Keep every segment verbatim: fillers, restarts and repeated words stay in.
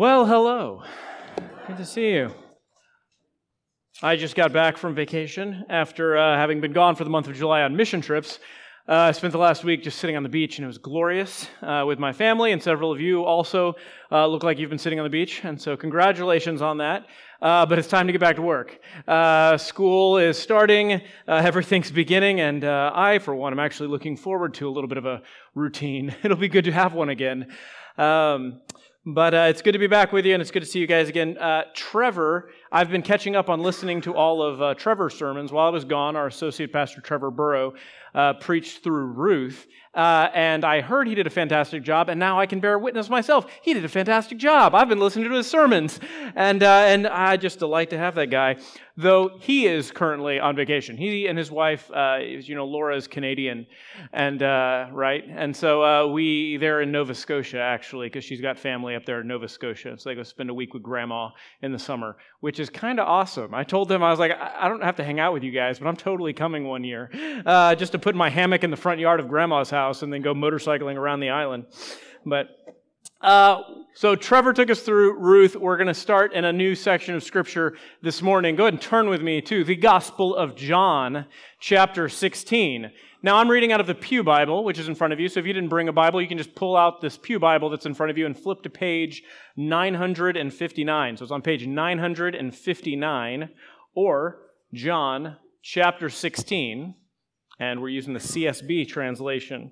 Well, hello. Good to see you. I just got back from vacation after uh, having been gone for the month of July on mission trips. Uh, I spent the last week just sitting on the beach, and it was glorious uh, with my family, and several of you also uh, look like you've been sitting on the beach, and so congratulations on that. Uh, but it's time to get back to work. Uh, school is starting, uh, everything's beginning, and uh, I, for one, am actually looking forward to a little bit of a routine. It'll be good to have one again. Um, But uh, it's good to be back with you, and it's good to see you guys again. Uh, Trevor, I've been catching up on listening to all of uh, Trevor's sermons. While I was gone, our associate pastor, Trevor Burrow, uh, preached through Ruth, uh, and I heard he did a fantastic job, and now I can bear witness myself. He did a fantastic job. I've been listening to his sermons, and uh, and I just delight to have that guy, though he is currently on vacation. He and his wife, uh, is, you know, Laura is Canadian, and uh, right, and so uh, we, they're in Nova Scotia, actually, because she's got family up there in Nova Scotia, so they go spend a week with Grandma in the summer, which is kind of awesome. I told them, I was like, I don't have to hang out with you guys, but I'm totally coming one year, uh, just to put my hammock in the front yard of Grandma's house and then go motorcycling around the island. But uh, so Trevor took us through Ruth. We're going to start in a new section of Scripture this morning. Go ahead and turn with me to the Gospel of John, chapter sixteen. Now, I'm reading out of the Pew Bible, which is in front of you, so if you didn't bring a Bible, you can just pull out this Pew Bible that's in front of you and flip to page nine hundred fifty-nine. So it's on page nine hundred fifty-nine, or John chapter sixteen, and we're using the C S B translation.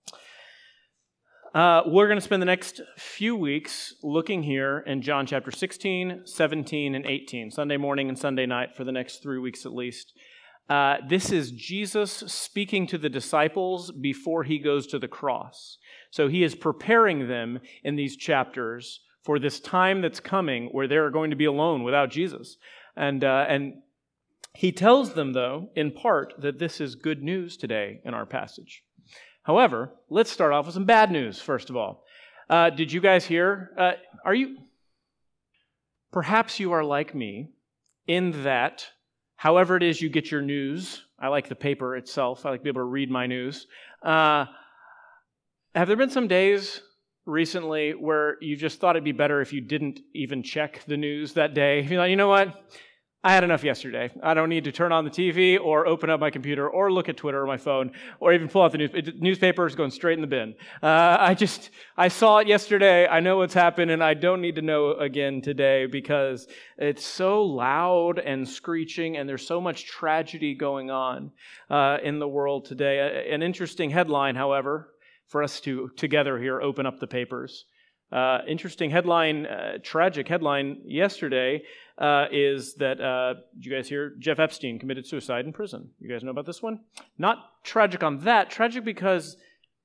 Uh, we're going to spend the next few weeks looking here in John chapter sixteen, seventeen, and eighteen, Sunday morning and Sunday night for the next three weeks at least. Uh, this is Jesus speaking to the disciples before he goes to the cross. So he is preparing them in these chapters for this time that's coming where they're going to be alone without Jesus. And uh, and he tells them, though, in part, that this is good news today in our passage. However, let's start off with some bad news, first of all. Uh, did you guys hear? Uh, are you... Perhaps you are like me in that however it is you get your news, I like the paper itself. I like to be able to read my news. Uh, have there been some days recently where you just thought it'd be better if you didn't even check the news that day? You're like, you know what? I had enough yesterday. I don't need to turn on the T V or open up my computer or look at Twitter or my phone or even pull out the news. It, newspaper is going straight in the bin. Uh, I just, I saw it yesterday. I know what's happened, and I don't need to know again today because it's so loud and screeching, and there's so much tragedy going on uh, in the world today. An interesting headline, however, for us to together here open up the papers. Uh, interesting headline, uh, tragic headline yesterday uh, is that, uh, did you guys hear? Jeff Epstein committed suicide in prison. You guys know about this one? Not tragic on that, tragic because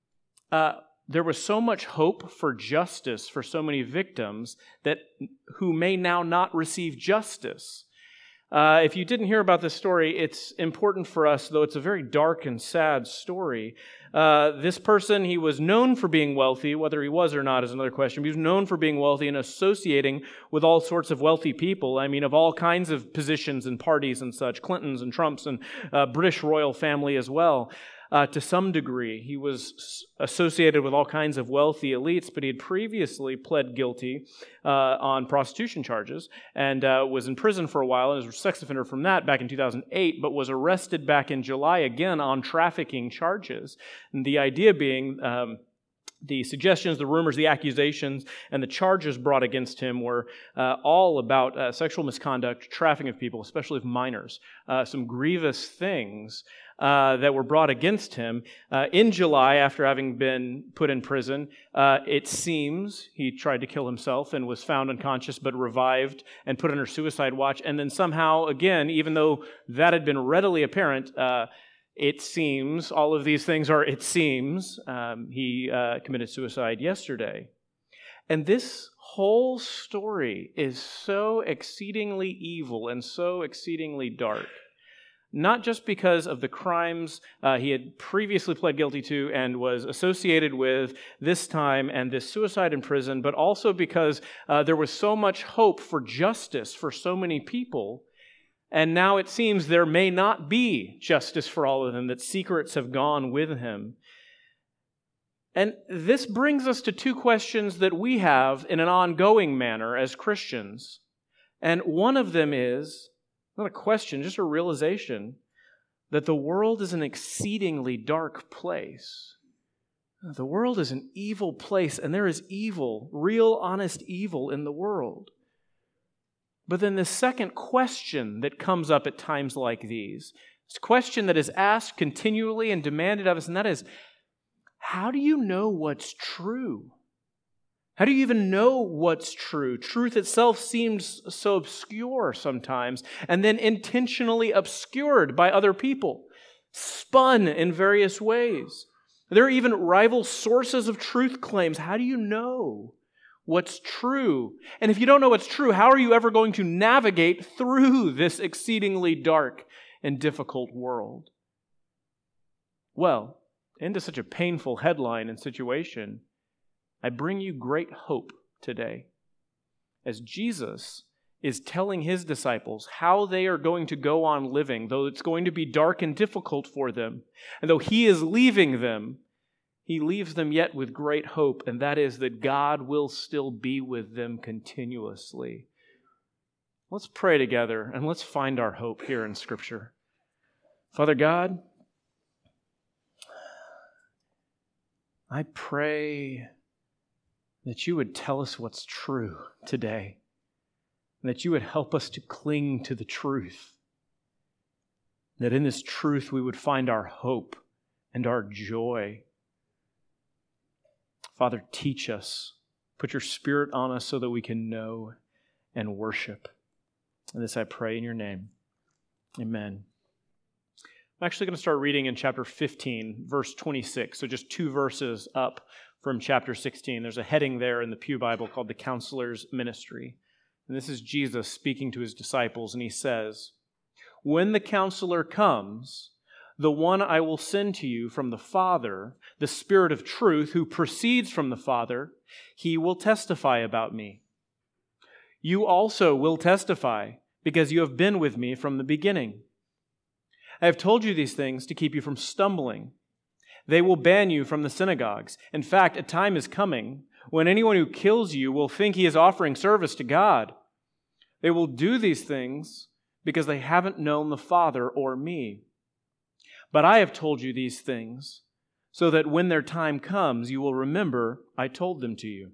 uh, there was so much hope for justice for so many victims that who may now not receive justice. Uh, if you didn't hear about this story, it's important for us, though it's a very dark and sad story. Uh, this person, he was known for being wealthy. Whether he was or not is another question. He was known for being wealthy and associating with all sorts of wealthy people. I mean, of all kinds of positions and parties and such, Clintons and Trumps and uh, British royal family as well. Uh, to some degree, he was associated with all kinds of wealthy elites, but he had previously pled guilty uh, on prostitution charges and uh, was in prison for a while and was a sex offender from that back in two thousand eight, but was arrested back in July again on trafficking charges. And the idea being um, the suggestions, the rumors, the accusations, and the charges brought against him were uh, all about uh, sexual misconduct, trafficking of people, especially of minors, uh, some grievous things Uh, that were brought against him. Uh, in July, after having been put in prison, uh, it seems he tried to kill himself and was found unconscious but revived and put under suicide watch. And then somehow, again, even though that had been readily apparent, uh, it seems, all of these things are it seems, um, he uh, committed suicide yesterday. And this whole story is so exceedingly evil and so exceedingly dark. Not just because of the crimes uh, he had previously pled guilty to and was associated with this time and this suicide in prison, but also because uh, there was so much hope for justice for so many people, and now it seems there may not be justice for all of them, that secrets have gone with him. And this brings us to two questions that we have in an ongoing manner as Christians. And one of them is, not a question, just a realization that the world is an exceedingly dark place. The world is an evil place, and there is evil, real, honest evil in the world. But then the second question that comes up at times like these, this question that is asked continually and demanded of us, and that is, how do you know what's true? How do you even know what's true? Truth itself seems so obscure sometimes, and then intentionally obscured by other people, spun in various ways. There are even rival sources of truth claims. How do you know what's true? And if you don't know what's true, how are you ever going to navigate through this exceedingly dark and difficult world? Well, into such a painful headline and situation, I bring you great hope today. As Jesus is telling His disciples how they are going to go on living, though it's going to be dark and difficult for them, and though He is leaving them, He leaves them yet with great hope, and that is that God will still be with them continuously. Let's pray together, and let's find our hope here in Scripture. Father God, I pray that You would tell us what's true today, and that You would help us to cling to the truth, that in this truth we would find our hope and our joy. Father, teach us. Put Your Spirit on us so that we can know and worship. And this I pray in Your name. Amen. I'm actually going to start reading in chapter fifteen, verse twenty-six, so just two verses up from chapter sixteen. There's a heading there in the Pew Bible called the Counselor's Ministry. And this is Jesus speaking to His disciples, and He says, "When the Counselor comes, the one I will send to you from the Father, the Spirit of truth who proceeds from the Father, He will testify about me. You also will testify, because you have been with me from the beginning. I have told you these things to keep you from stumbling. They will ban you from the synagogues. In fact, a time is coming when anyone who kills you will think he is offering service to God. They will do these things because they haven't known the Father or me. But I have told you these things so that when their time comes, you will remember I told them to you.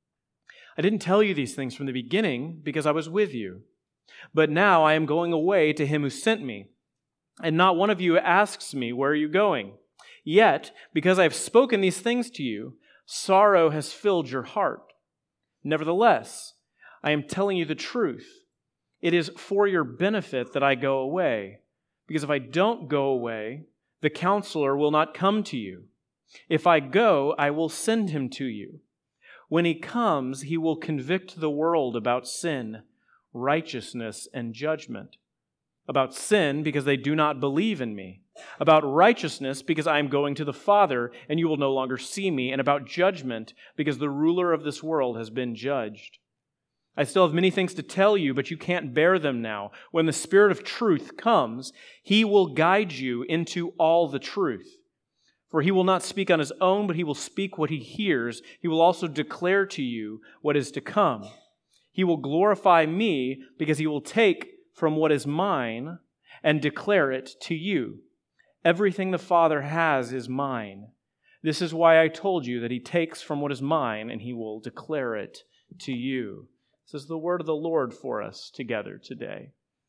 I didn't tell you these things from the beginning because I was with you. But now I am going away to Him who sent me. And not one of you asks me, 'Where are you going?' Yet, because I have spoken these things to you, sorrow has filled your heart. Nevertheless, I am telling you the truth. It is for your benefit that I go away. Because if I don't go away, the Counselor will not come to you. If I go, I will send Him to you. When He comes, He will convict the world about sin, righteousness, and judgment. About sin, because they do not believe in me. About righteousness, because I am going to the Father, and you will no longer see me. And about judgment, because the ruler of this world has been judged. I still have many things to tell you, but you can't bear them now. When the Spirit of truth comes, He will guide you into all the truth. For He will not speak on His own, but He will speak what He hears. He will also declare to you what is to come. He will glorify me, because He will take from what is mine and declare it to you. Everything the Father has is mine. This is why I told you that He takes from what is mine and He will declare it to you." This is the word of the Lord for us together today.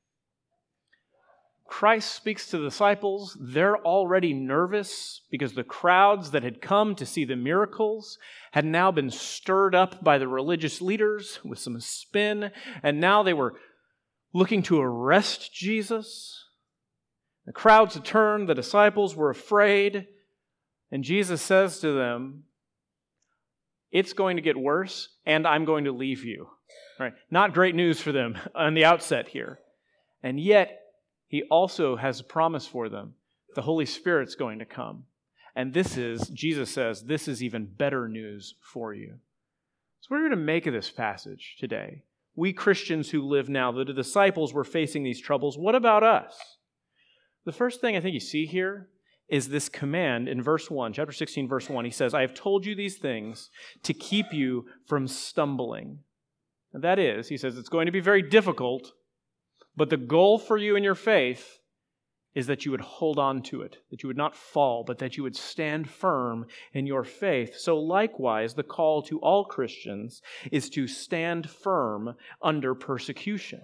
Christ speaks to the disciples. They're already nervous because the crowds that had come to see the miracles had now been stirred up by the religious leaders with some spin, and now they were looking to arrest Jesus. The crowds had turned, the disciples were afraid, and Jesus says to them, "It's going to get worse, and I'm going to leave you." Right? Not great news for them on the outset here. And yet, He also has a promise for them. The Holy Spirit's going to come. And this is, Jesus says, this is even better news for you. So what are we going to make of this passage today? We Christians who live now, the disciples were facing these troubles. What about us? The first thing I think you see here is this command in verse one, chapter sixteen, verse one. He says, I have told you these things to keep you from stumbling. And that is, he says, it's going to be very difficult, but the goal for you in your faith is that you would hold on to it, that you would not fall, but that you would stand firm in your faith. So likewise, the call to all Christians is to stand firm under persecution.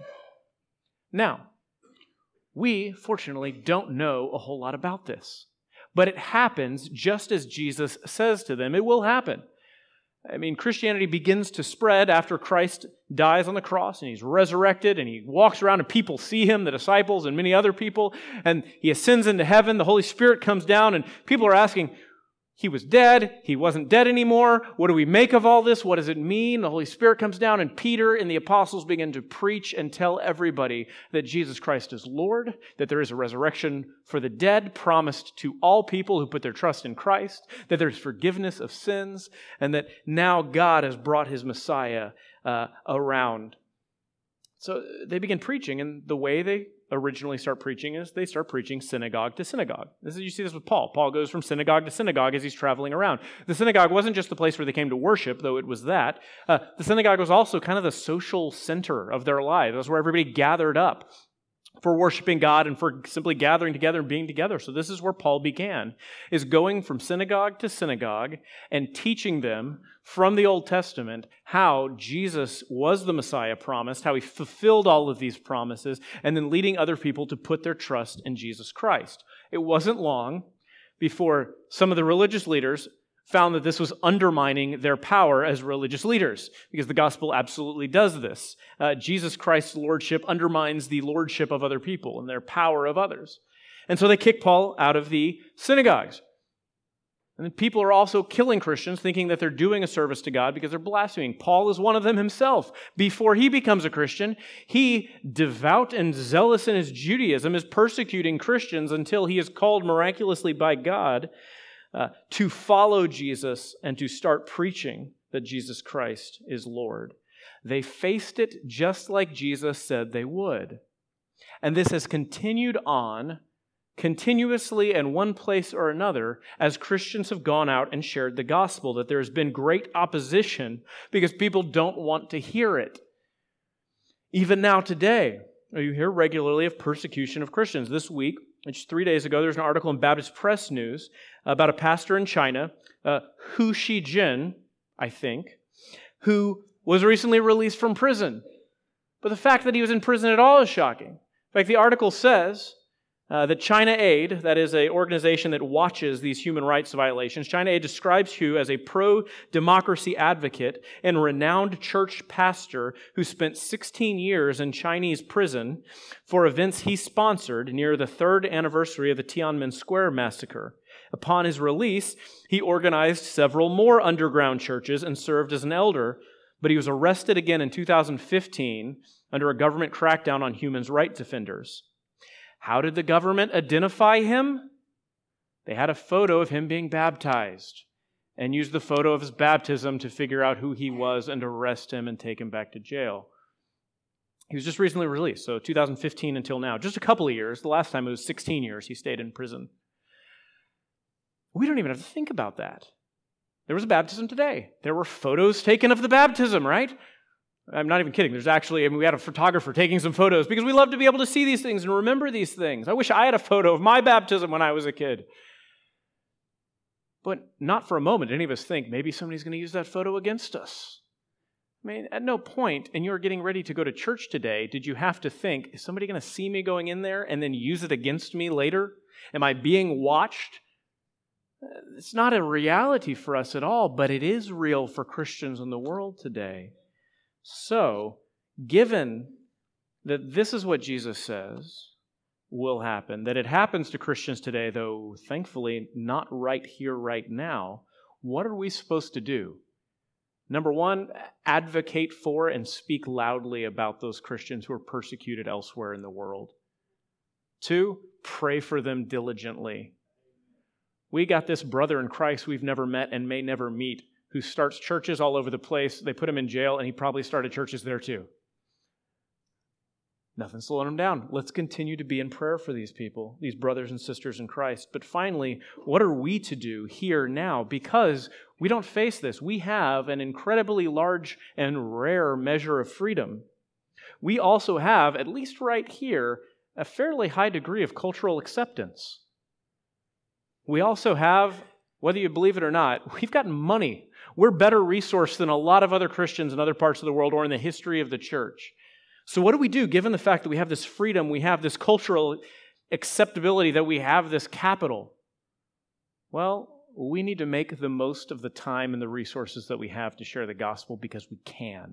Now, we, fortunately, don't know a whole lot about this, but it happens just as Jesus says to them. It will happen. I mean, Christianity begins to spread after Christ dies on the cross and he's resurrected and he walks around and people see him, the disciples and many other people, and he ascends into heaven. The Holy Spirit comes down and people are asking, he was dead, he wasn't dead anymore. What do we make of all this? What does it mean? The Holy Spirit comes down and Peter and the apostles begin to preach and tell everybody that Jesus Christ is Lord, that there is a resurrection for the dead promised to all people who put their trust in Christ, that there's forgiveness of sins, and that now God has brought his Messiah uh, around. So they begin preaching, and the way they originally start preaching is they start preaching synagogue to synagogue. This is, you see this with Paul. Paul goes from synagogue to synagogue as he's traveling around. The synagogue wasn't just the place where they came to worship, though it was that. Uh, the synagogue was also kind of the social center of their lives. It was where everybody gathered up for worshiping God and for simply gathering together and being together. So this is where Paul began, is going from synagogue to synagogue and teaching them from the Old Testament how Jesus was the Messiah promised, how he fulfilled all of these promises, and then leading other people to put their trust in Jesus Christ. It wasn't long before some of the religious leaders found that this was undermining their power as religious leaders, because the gospel absolutely does this. Uh, Jesus Christ's lordship undermines the lordship of other people and their power of others. And so they kick Paul out of the synagogues. And then people are also killing Christians, thinking that they're doing a service to God because they're blaspheming. Paul is one of them himself. Before he becomes a Christian, he, devout and zealous in his Judaism, is persecuting Christians until he is called miraculously by God Uh, to follow Jesus and to start preaching that Jesus Christ is Lord. They faced it just like Jesus said they would. And this has continued on continuously in one place or another as Christians have gone out and shared the gospel, that there has been great opposition because people don't want to hear it. Even now today, you hear regularly of persecution of Christians. This week, just three days ago, there was an article in Baptist Press News about a pastor in China, uh, Hu Shijin, I think, who was recently released from prison. But the fact that he was in prison at all is shocking. In fact, the article says uh, that China Aid, that is an organization that watches these human rights violations, China Aid describes Hu as a pro-democracy advocate and renowned church pastor who spent sixteen years in Chinese prison for events he sponsored near the third anniversary of the Tiananmen Square massacre. Upon his release, he organized several more underground churches and served as an elder, but he was arrested again in two thousand fifteen under a government crackdown on human rights defenders. How did the government identify him? They had a photo of him being baptized and used the photo of his baptism to figure out who he was and arrest him and take him back to jail. He was just recently released, so two thousand fifteen until now. Just a couple of years. The last time it was sixteen years he stayed in prison. We don't even have to think about that. There was a baptism today. There were photos taken of the baptism, right? I'm not even kidding. There's actually, I mean, we had a photographer taking some photos because we love to be able to see these things and remember these things. I wish I had a photo of my baptism when I was a kid. But not for a moment did any of us think maybe somebody's going to use that photo against us. I mean, at no point in your getting ready to go to church today did you have to think, is somebody going to see me going in there and then use it against me later? Am I being watched? It's not a reality for us at all, but it is real for Christians in the world today. So, given that this is what Jesus says will happen, that it happens to Christians today, though thankfully not right here, right now, what are we supposed to do? Number one, advocate for and speak loudly about those Christians who are persecuted elsewhere in the world. Two, pray for them diligently. We got this brother in Christ we've never met and may never meet who starts churches all over the place. They put him in jail, and he probably started churches there too. Nothing's slowing them down. Let's continue to be in prayer for these people, these brothers and sisters in Christ. But finally, what are we to do here now? Because we don't face this. We have an incredibly large and rare measure of freedom. We also have, at least right here, a fairly high degree of cultural acceptance. We also have, whether you believe it or not, we've got money. We're better resourced than a lot of other Christians in other parts of the world or in the history of the church. So what do we do given the fact that we have this freedom, we have this cultural acceptability, that we have this capital? Well, we need to make the most of the time and the resources that we have to share the gospel because we can.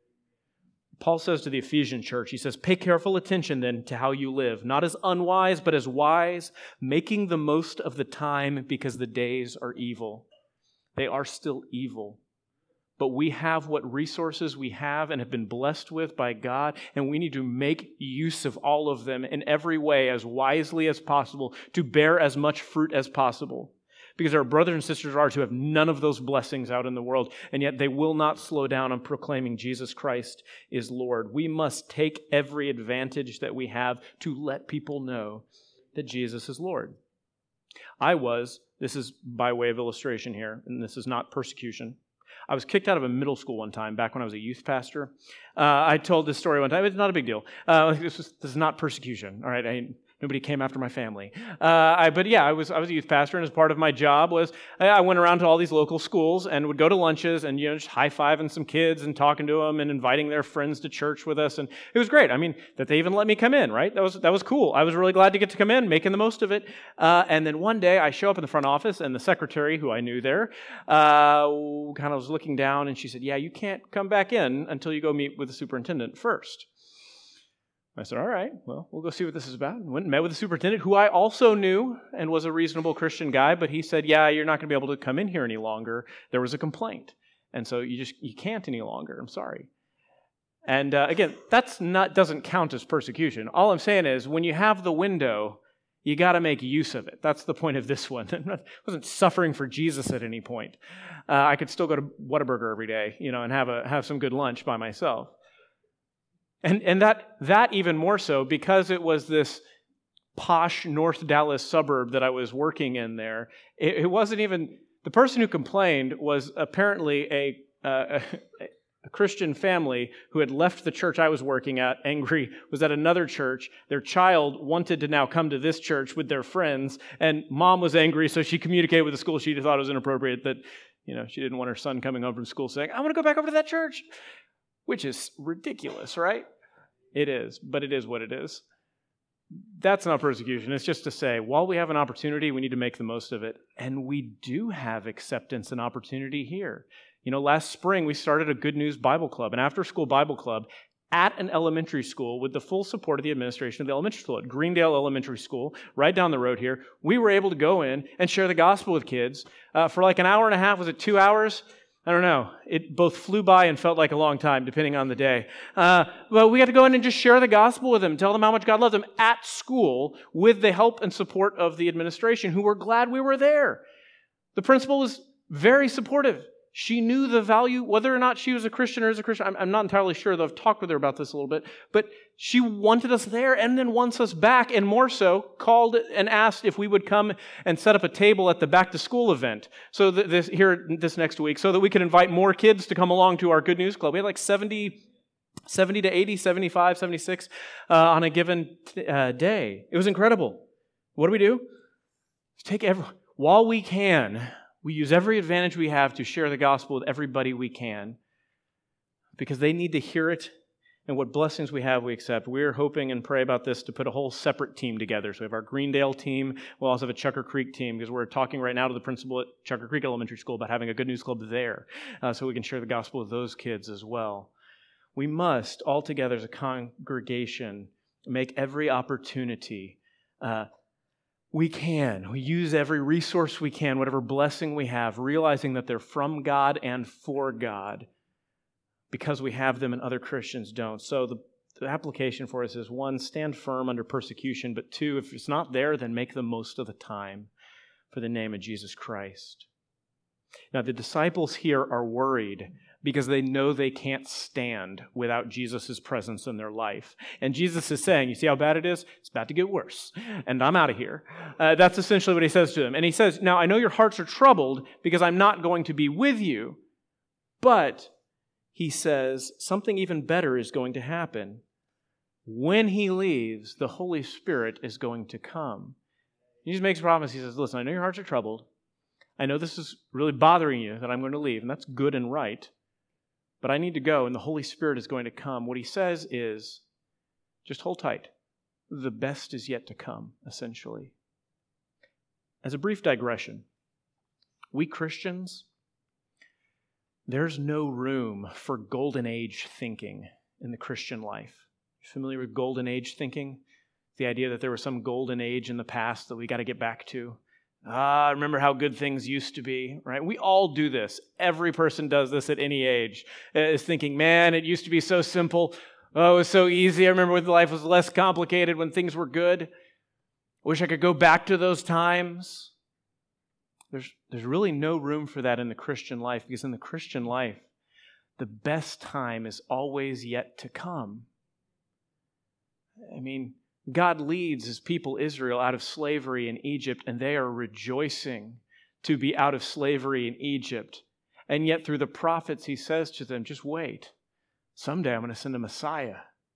Paul says to the Ephesian church, he says, pay careful attention then to how you live, not as unwise, but as wise, making the most of the time because the days are evil. They are still evil. But we have what resources we have and have been blessed with by God, and we need to make use of all of them in every way as wisely as possible to bear as much fruit as possible. Because our brothers and sisters are who have none of those blessings out in the world, and yet they will not slow down on proclaiming Jesus Christ is Lord. We must take every advantage that we have to let people know that Jesus is Lord. I was, this is by way of illustration here, and this is not persecution. I was kicked out of a middle school one time back when I was a youth pastor. Uh, I told this story one time. It's not a big deal. Uh, this, was, this is not persecution. All right, I, nobody came after my family. Uh, I, but yeah, I was I was a youth pastor, and as part of my job was I, I went around to all these local schools and would go to lunches and you know just high fiving some kids and talking to them and inviting their friends to church with us, and it was great. I mean, that they even let me come in. Right? That was that was cool. I was really glad to get to come in, making the most of it. Uh, and then one day I show up in the front office, and the secretary, who I knew there, uh, kind of was looking down, and she said, "Yeah, you can't come back in until you go meet with the superintendent first." I said, all right, well, we'll go see what this is about. And went and met with the superintendent, who I also knew and was a reasonable Christian guy, but he said, yeah, you're not going to be able to come in here any longer. There was a complaint. And so you just, you can't any longer. I'm sorry. And uh, again, that's not, doesn't count as persecution. All I'm saying is when you have the window, you got to make use of it. That's the point of this one. I wasn't suffering for Jesus at any point. Uh, I could still go to Whataburger every day, you know, and have a have some good lunch by myself. And and that that even more so because it was this posh North Dallas suburb that I was working in there. It, it wasn't even, the person who complained was apparently a, uh, a, a Christian family who had left the church I was working at, angry, was at another church. Their child wanted to now come to this church with their friends, and mom was angry, so she communicated with the school. She thought it was inappropriate that, you know, she didn't want her son coming home from school saying, I want to go back over to that church. Which is ridiculous, right? It is, but it is what it is. That's not persecution. It's just to say, while we have an opportunity, we need to make the most of it. And we do have acceptance and opportunity here. You know, last spring, we started a Good News Bible Club, an after-school Bible club at an elementary school with the full support of the administration of the elementary school at Greendale Elementary School, right down the road here. We were able to go in and share the gospel with kids uh, for like an hour and a half. Was it two hours? I don't know. It both flew by and felt like a long time, depending on the day. Uh, but we got to go in and just share the gospel with them, tell them how much God loves them at school with the help and support of the administration, who were glad we were there. The principal was very supportive. She knew the value, whether or not she was a Christian or is a Christian. I'm, I'm not entirely sure, though. I've talked with her about this a little bit. But she wanted us there and then wants us back, and more so, called and asked if we would come and set up a table at the back-to-school event so that this here this next week, so that we could invite more kids to come along to our Good News Club. We had like seventy, seventy to eighty, seventy-five, seventy-six uh, on a given uh, day. It was incredible. What do we do? Take every, while we can, we use every advantage we have to share the gospel with everybody we can, because they need to hear it, and what blessings we have we accept. We're hoping and pray about this to put a whole separate team together. So we have our Greendale team. We'll also have a Chucker Creek team, because we're talking right now to the principal at Chucker Creek Elementary School about having a Good News Club there, uh, so we can share the gospel with those kids as well. We must, all together as a congregation, make every opportunity uh, we can. We use every resource we can, whatever blessing we have, realizing that they're from God and for God, because we have them and other Christians don't. So the, the application for us is, one, stand firm under persecution, but two, if it's not there, then make the most of the time for the name of Jesus Christ. Now, the disciples here are worried because they know they can't stand without Jesus' presence in their life. And Jesus is saying, you see how bad it is? It's about to get worse, and I'm out of here. Uh, that's essentially what he says to them. And he says, now I know your hearts are troubled because I'm not going to be with you, but he says something even better is going to happen. When he leaves, the Holy Spirit is going to come. He just makes a promise. He says, listen, I know your hearts are troubled. I know this is really bothering you that I'm going to leave, and that's good and right. But I need to go, and the Holy Spirit is going to come. What he says is, just hold tight. The best is yet to come, essentially. As a brief digression, we Christians, there's no room for golden age thinking in the Christian life. You familiar with golden age thinking? The idea that there was some golden age in the past that we got to get back to. Ah, remember how good things used to be, right? We all do this. Every person does this at any age, is thinking, man, it used to be so simple. Oh, it was so easy. I remember when life was less complicated, when things were good. Wish I could go back to those times. There's, there's really no room for that in the Christian life, because in the Christian life, the best time is always yet to come. I mean, God leads his people Israel out of slavery in Egypt, and they are rejoicing to be out of slavery in Egypt. And yet through the prophets, he says to them, just wait. Someday I'm going to send a Messiah.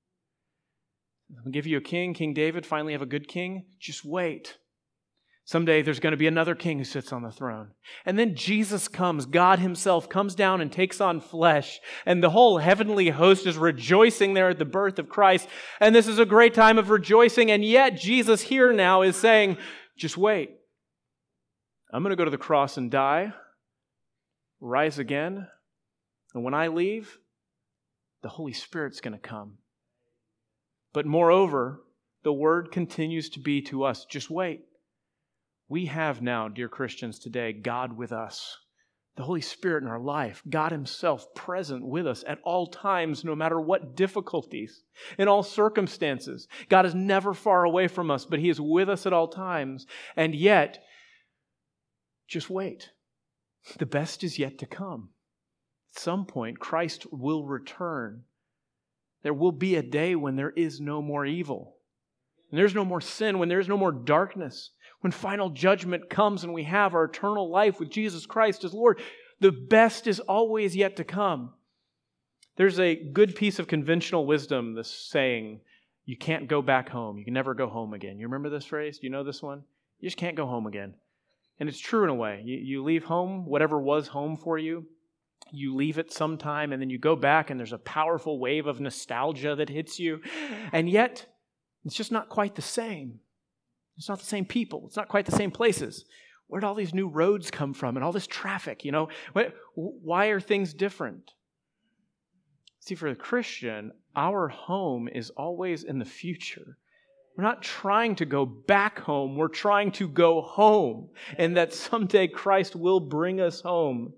I'm going to give you a king, King David, finally have a good king. Just wait. Someday there's going to be another king who sits on the throne. And then Jesus comes, God himself comes down and takes on flesh. And the whole heavenly host is rejoicing there at the birth of Christ. And this is a great time of rejoicing. And yet Jesus here now is saying, just wait. I'm going to go to the cross and die, rise again. And when I leave, the Holy Spirit's going to come. But moreover, the word continues to be to us, just wait. We have now, dear Christians, today, God with us, the Holy Spirit in our life, God himself present with us at all times, no matter what difficulties, in all circumstances. God is never far away from us, but he is with us at all times. And yet, just wait. The best is yet to come. At some point, Christ will return. There will be a day when there is no more evil. And there's no more sin, when there's no more darkness. When final judgment comes and we have our eternal life with Jesus Christ as Lord, the best is always yet to come. There's a good piece of conventional wisdom, this saying, you can't go back home. You can never go home again. You remember this phrase? Do you know this one? You just can't go home again. And it's true in a way. You, you leave home, whatever was home for you, you leave it sometime, and then you go back and there's a powerful wave of nostalgia that hits you. And yet, it's just not quite the same. It's not the same people. It's not quite the same places. Where'd all these new roads come from and all this traffic, you know? Why are things different? See, for the Christian, our home is always in the future. We're not trying to go back home. We're trying to go home, and that someday Christ will bring us home.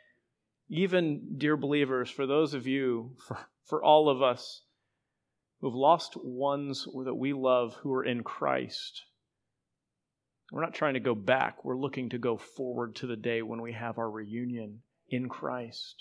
Even, dear believers, for those of you, for, for all of us who have lost ones that we love who are in Christ, we're not trying to go back. We're looking to go forward to the day when we have our reunion in Christ.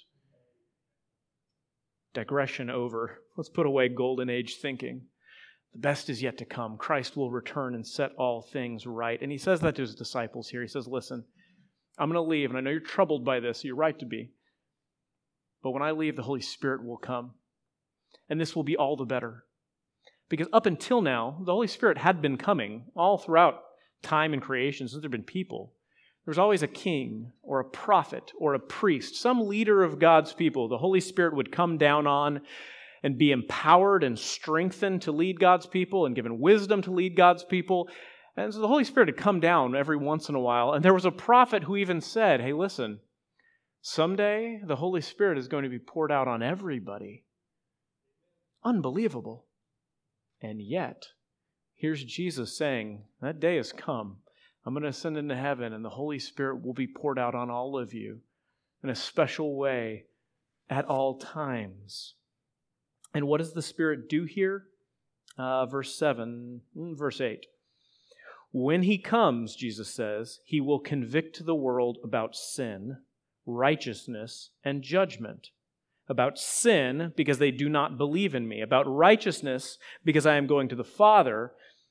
Digression over. Let's put away golden age thinking. The best is yet to come. Christ will return and set all things right. And he says that to his disciples here. He says, listen, I'm going to leave, and I know you're troubled by this. You're right to be. But when I leave, the Holy Spirit will come. And this will be all the better. Because up until now, the Holy Spirit had been coming all throughout time and creation, since there have been people. There's always a king or a prophet or a priest, some leader of God's people. The Holy Spirit would come down on and be empowered and strengthened to lead God's people and given wisdom to lead God's people. And so the Holy Spirit had come down every once in a while. And there was a prophet who even said, hey, listen, someday the Holy Spirit is going to be poured out on everybody. Unbelievable. And yet, here's Jesus saying, that day has come. I'm going to ascend into heaven, and the Holy Spirit will be poured out on all of you in a special way at all times. And what does the Spirit do here? Uh, verse seven, verse eight. When he comes, Jesus says, he will convict the world about sin, righteousness, and judgment. about sin, because they do not believe in me, about righteousness, because I am going to the Father,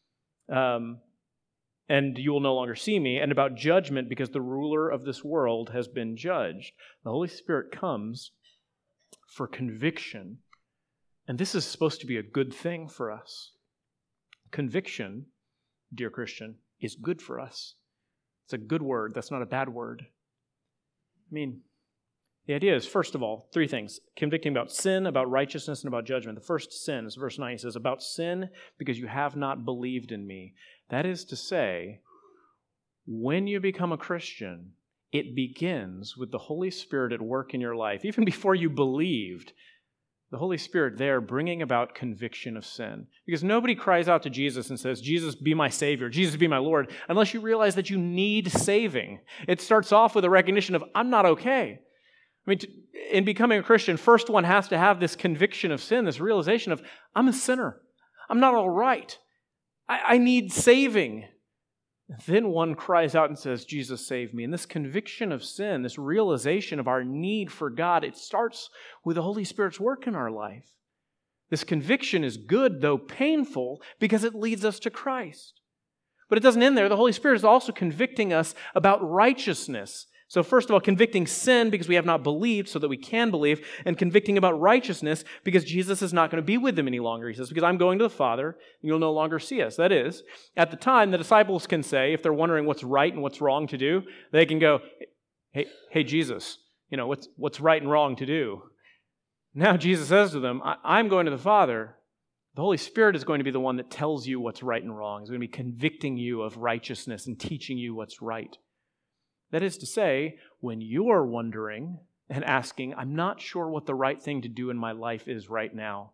um, and you will no longer see me, and about judgment, because the ruler of this world has been judged. The Holy Spirit comes for conviction, and this is supposed to be a good thing for us. Conviction, dear Christian, is good for us. It's a good word. That's not a bad word. I mean, the idea is, first of all, three things. Convicting about sin, about righteousness, and about judgment. The first sin is verse nine. He says, about sin, because you have not believed in me. That is to say, when you become a Christian, it begins with the Holy Spirit at work in your life. Even before you believed, the Holy Spirit there bringing about conviction of sin. Because nobody cries out to Jesus and says, Jesus, be my Savior, Jesus, be my Lord, unless you realize that you need saving. It starts off with a recognition of, I'm not okay. I mean, in becoming a Christian, first one has to have this conviction of sin, this realization of, I'm a sinner. I'm not all right. I, I need saving. Then one cries out and says, Jesus, save me. And this conviction of sin, this realization of our need for God, it starts with the Holy Spirit's work in our life. This conviction is good, though painful, because it leads us to Christ. But it doesn't end there. The Holy Spirit is also convicting us about righteousness. So first of all, convicting sin because we have not believed so that we can believe, and convicting about righteousness because Jesus is not going to be with them any longer. He says, because I'm going to the Father, and you'll no longer see us. That is, at the time, the disciples can say, if they're wondering what's right and what's wrong to do, they can go, hey, hey Jesus, you know, what's, what's right and wrong to do? Now Jesus says to them, I'm going to the Father. The Holy Spirit is going to be the one that tells you what's right and wrong. He's going to be convicting you of righteousness and teaching you what's right. That is to say, when you're wondering and asking, I'm not sure what the right thing to do in my life is right now,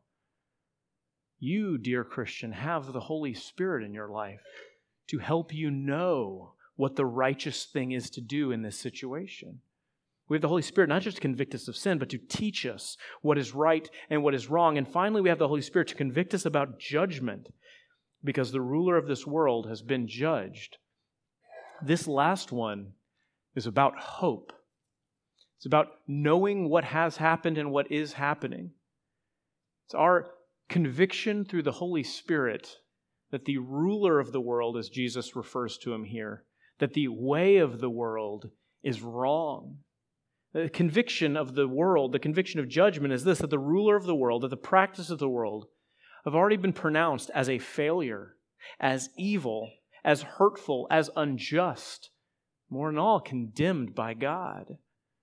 you, dear Christian, have the Holy Spirit in your life to help you know what the righteous thing is to do in this situation. We have the Holy Spirit not just to convict us of sin, but to teach us what is right and what is wrong. And finally, we have the Holy Spirit to convict us about judgment, because the ruler of this world has been judged. This last one is about hope. It's about knowing what has happened and what is happening. It's our conviction through the Holy Spirit that the ruler of the world, as Jesus refers to him here, that the way of the world is wrong. The conviction of the world, the conviction of judgment is this, that the ruler of the world, that the practice of the world have already been pronounced as a failure, as evil, as hurtful, as unjust, more than all, condemned by God.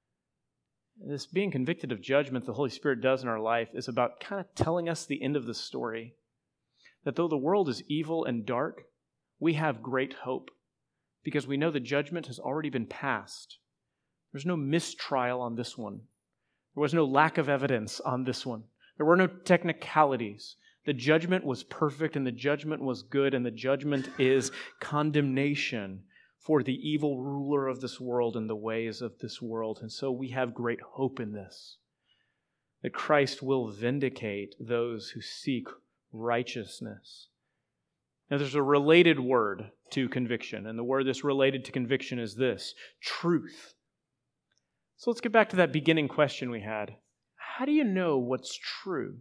This being convicted of judgment the Holy Spirit does in our life is about kind of telling us the end of the story. That though the world is evil and dark, we have great hope because we know the judgment has already been passed. There's no mistrial on this one. There was no lack of evidence on this one. There were no technicalities. The judgment was perfect and the judgment was good, and the judgment is condemnation for the evil ruler of this world and the ways of this world. And so we have great hope in this, that Christ will vindicate those who seek righteousness. Now there's a related word to conviction, and the word that's related to conviction is this, truth. So let's get back to that beginning question we had. How do you know what's true?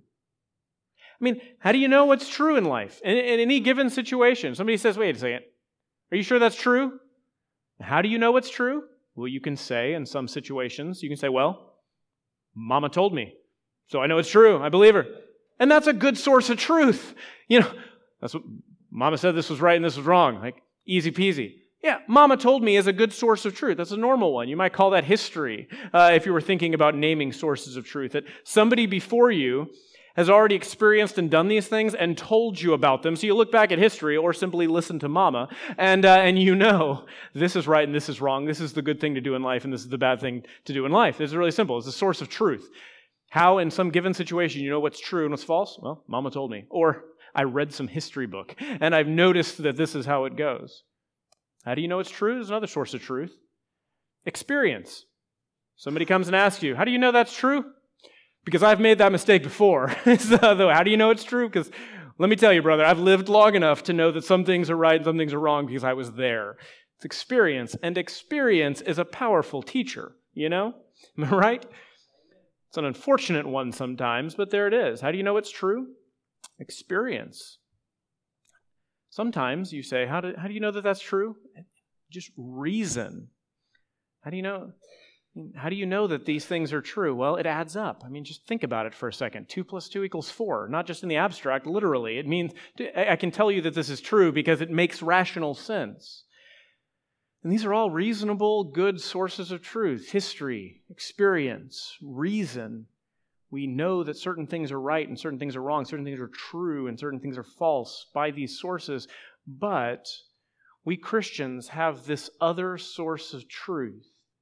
I mean, how do you know what's true in life? In, in any given situation, somebody says, wait a second, are you sure that's true? How do you know what's true? Well, you can say in some situations, you can say, well, Mama told me, so I know it's true. I believe her. And that's a good source of truth. You know, that's what Mama said this was right and this was wrong. Like, easy peasy. Yeah, Mama told me is a good source of truth. That's a normal one. You might call that history uh, if you were thinking about naming sources of truth. That somebody before you has already experienced and done these things and told you about them. So you look back at history or simply listen to Mama and uh, and you know this is right and this is wrong. This is the good thing to do in life and this is the bad thing to do in life. It's really simple. It's a source of truth. How in some given situation you know what's true and what's false? Well, Mama told me. Or I read some history book and I've noticed that this is how it goes. How do you know it's true? There's another source of truth. Experience. Somebody comes and asks you, how do you know that's true? Because I've made that mistake before. So, how do you know it's true? Because let me tell you, brother, I've lived long enough to know that some things are right and some things are wrong because I was there. It's experience, and experience is a powerful teacher, you know? Am I right? It's an unfortunate one sometimes, but there it is. How do you know it's true? Experience. Sometimes you say, how do, how do you know that that's true? Just reason. How do you know? How do you know that these things are true? Well, it adds up. I mean, just think about it for a second. Two plus two equals four, not just in the abstract, literally. It means, I can tell you that this is true because it makes rational sense. And these are all reasonable, good sources of truth. History, experience, reason. We know that certain things are right and certain things are wrong, certain things are true and certain things are false by these sources. But we Christians have this other source of truth.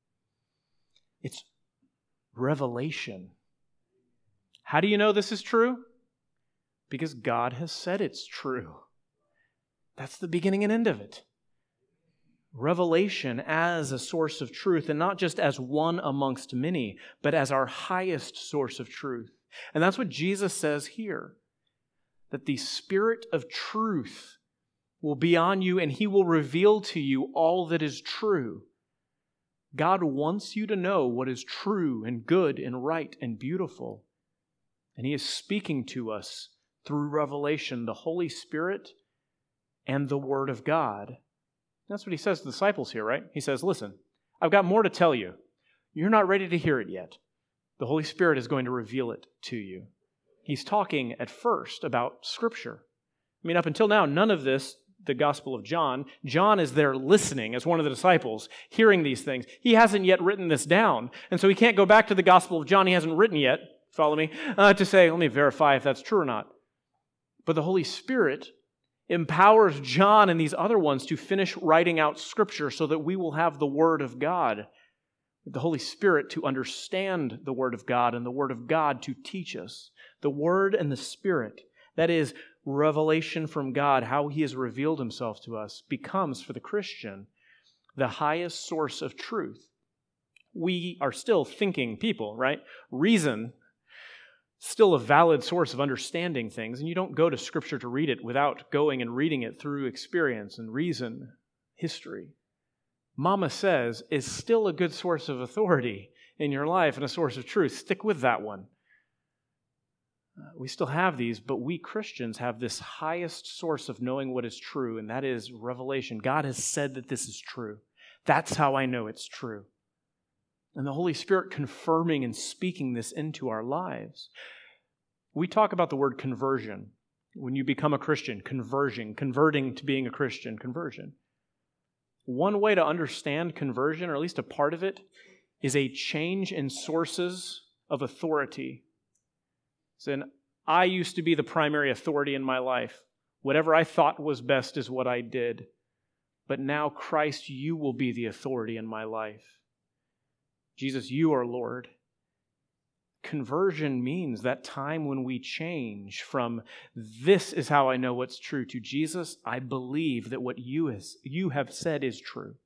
It's revelation. How do you know this is true? Because God has said it's true. That's the beginning and end of it. Revelation as a source of truth, and not just as one amongst many, but as our highest source of truth. And that's what Jesus says here, that the Spirit of truth will be on you and He will reveal to you all that is true. God wants you to know what is true and good and right and beautiful. And He is speaking to us through revelation, the Holy Spirit and the Word of God. That's what He says to the disciples here, right? He says, listen, I've got more to tell you. You're not ready to hear it yet. The Holy Spirit is going to reveal it to you. He's talking at first about Scripture. I mean, up until now, none of this, the Gospel of John, John is there listening as one of the disciples, hearing these things. He hasn't yet written this down. And so he can't go back to the Gospel of John he hasn't written yet, follow me, uh, to say, let me verify if that's true or not. But the Holy Spirit empowers John and these other ones to finish writing out Scripture so that we will have the Word of God, the Holy Spirit to understand the Word of God and the Word of God to teach us. The Word and the Spirit, that is revelation from God, how He has revealed Himself to us, becomes for the Christian the highest source of truth. We are still thinking people, right? Reason still a valid source of understanding things, and you don't go to Scripture to read it without going and reading it through experience and reason, history. Mama Says is still a good source of authority in your life and a source of truth. Stick with that one. Uh, we still have these, but we Christians have this highest source of knowing what is true, and that is revelation. God has said that this is true. That's how I know it's true. And the Holy Spirit confirming and speaking this into our lives. We talk about the word conversion. When you become a Christian, conversion, converting to being a Christian, conversion. One way to understand conversion, or at least a part of it, is a change in sources of authority. So I used to be the primary authority in my life. Whatever I thought was best is what I did. But now, Christ, you will be the authority in my life. Jesus, you are Lord. Conversion means that time when we change from this is how I know what's true to Jesus, I believe that what you, is, you have said is true.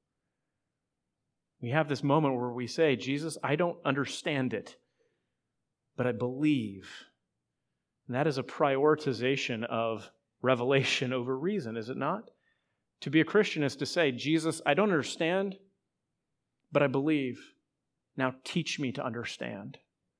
We have this moment where we say, Jesus, I don't understand it, but I believe. And that is a prioritization of revelation over reason, is it not? To be a Christian is to say, Jesus, I don't understand, but I believe. Now teach me to understand.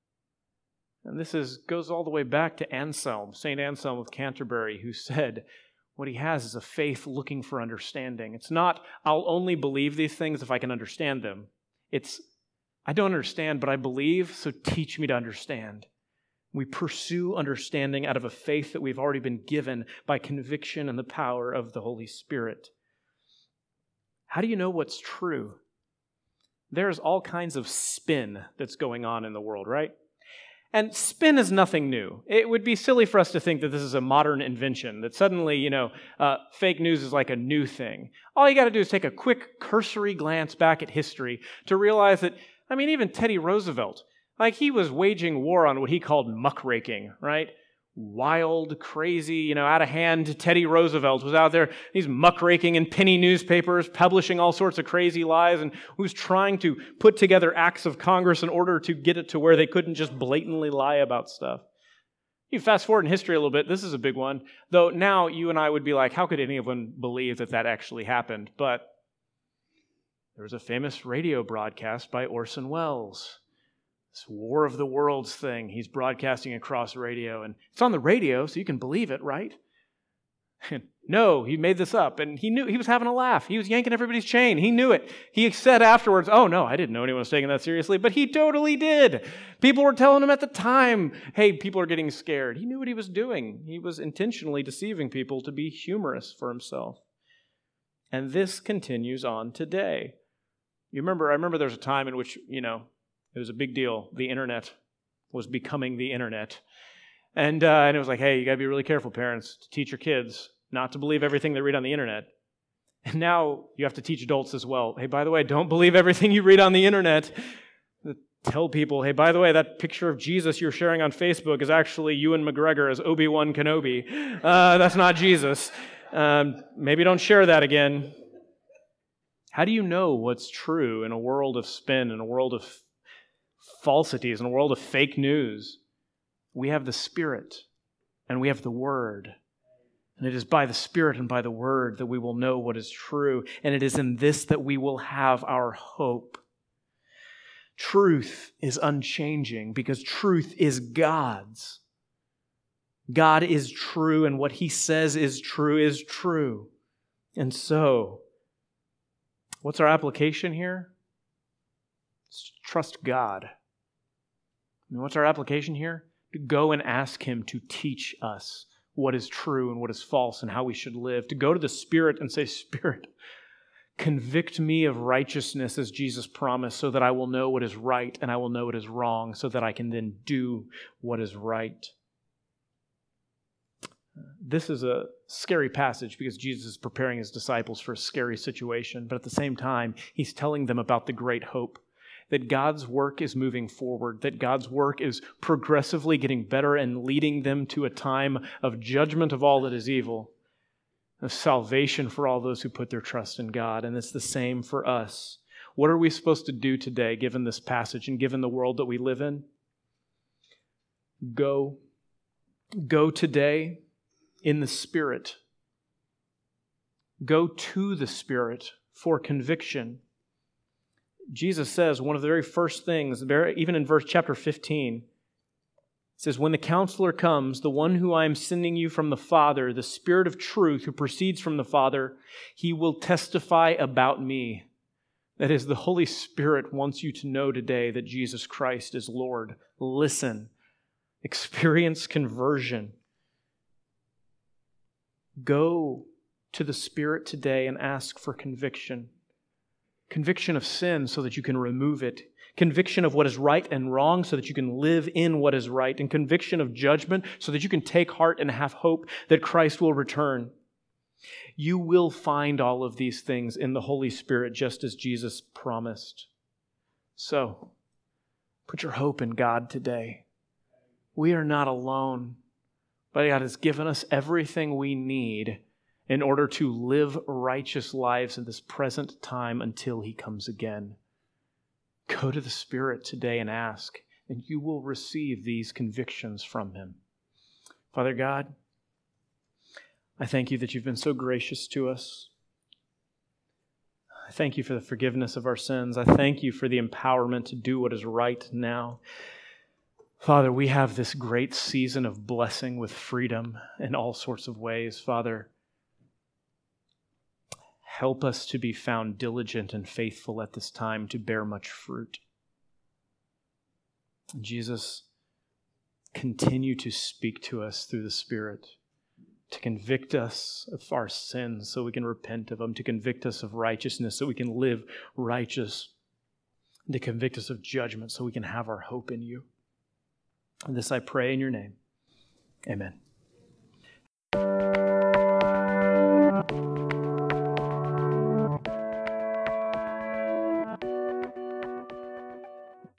And this is goes all the way back to Anselm, Saint Anselm of Canterbury, who said what he has is a faith looking for understanding. It's not, I'll only believe these things if I can understand them. It's, I don't understand, but I believe, so teach me to understand. We pursue understanding out of a faith that we've already been given by conviction and the power of the Holy Spirit. How do you know what's true? There's all kinds of spin that's going on in the world, right? And spin is nothing new. It would be silly for us to think that this is a modern invention, that suddenly, you know, uh, fake news is like a new thing. All you got to do is take a quick cursory glance back at history to realize that, I mean, even Teddy Roosevelt, like he was waging war on what he called muckraking, right? Wild, crazy, you know, out of hand Teddy Roosevelt was out there, he's muckraking in penny newspapers, publishing all sorts of crazy lies, and was trying to put together acts of Congress in order to get it to where they couldn't just blatantly lie about stuff. You fast forward in history a little bit, this is a big one, though now you and I would be like, how could anyone believe that that actually happened? But there was a famous radio broadcast by Orson Welles this War of the Worlds thing he's broadcasting across radio. And it's on the radio, so you can believe it, right? No, he made this up, and he knew he was having a laugh. He was yanking everybody's chain. He knew it. He said afterwards, oh, no, I didn't know anyone was taking that seriously, but he totally did. People were telling him at the time, hey, people are getting scared. He knew what he was doing. He was intentionally deceiving people to be humorous for himself. And this continues on today. You remember, I remember there was a time in which, you know, it was a big deal. The internet was becoming the internet. And, uh, and it was like, hey, you got to be really careful, parents, to teach your kids not to believe everything they read on the internet. And now you have to teach adults as well. Hey, by the way, don't believe everything you read on the internet. Tell people, hey, by the way, that picture of Jesus you're sharing on Facebook is actually Ewan McGregor as Obi-Wan Kenobi. Uh, that's not Jesus. Um, maybe don't share that again. How do you know what's true in a world of spin, in a world of falsities, in a world of fake news? We have the Spirit, and we have the Word. And it is by the Spirit and by the Word that we will know what is true. And it is in this that we will have our hope. Truth is unchanging because truth is God's. God is true, and what He says is true is true. And so, what's our application here? It's trust God. And what's our application here? To go and ask Him to teach us what is true and what is false and how we should live. To go to the Spirit and say, Spirit, convict me of righteousness as Jesus promised, so that I will know what is right and I will know what is wrong, so that I can then do what is right. This is a scary passage because Jesus is preparing His disciples for a scary situation, but at the same time, He's telling them about the great hope that God's work is moving forward, that God's work is progressively getting better and leading them to a time of judgment of all that is evil, of salvation for all those who put their trust in God. And it's the same for us. What are we supposed to do today, given this passage and given the world that we live in? Go. Go today in the Spirit. Go to the Spirit for conviction. Jesus says one of the very first things, even in verse chapter fifteen, it says, when the Counselor comes, the one who I am sending you from the Father, the Spirit of truth who proceeds from the Father, He will testify about me. That is, the Holy Spirit wants you to know today that Jesus Christ is Lord. Listen. Experience conversion. Go to the Spirit today and ask for conviction. Conviction of sin so that you can remove it. Conviction of what is right and wrong so that you can live in what is right. And conviction of judgment so that you can take heart and have hope that Christ will return. You will find all of these things in the Holy Spirit just as Jesus promised. So, put your hope in God today. We are not alone, but God has given us everything we need in order to live righteous lives in this present time until He comes again. Go to the Spirit today and ask, and you will receive these convictions from Him. Father God, I thank You that You've been so gracious to us. I thank You for the forgiveness of our sins. I thank You for the empowerment to do what is right now. Father, we have this great season of blessing with freedom in all sorts of ways. Father, help us to be found diligent and faithful at this time to bear much fruit. Jesus, continue to speak to us through the Spirit, to convict us of our sins so we can repent of them, to convict us of righteousness so we can live righteous, and to convict us of judgment so we can have our hope in You. And this I pray in Your name. Amen.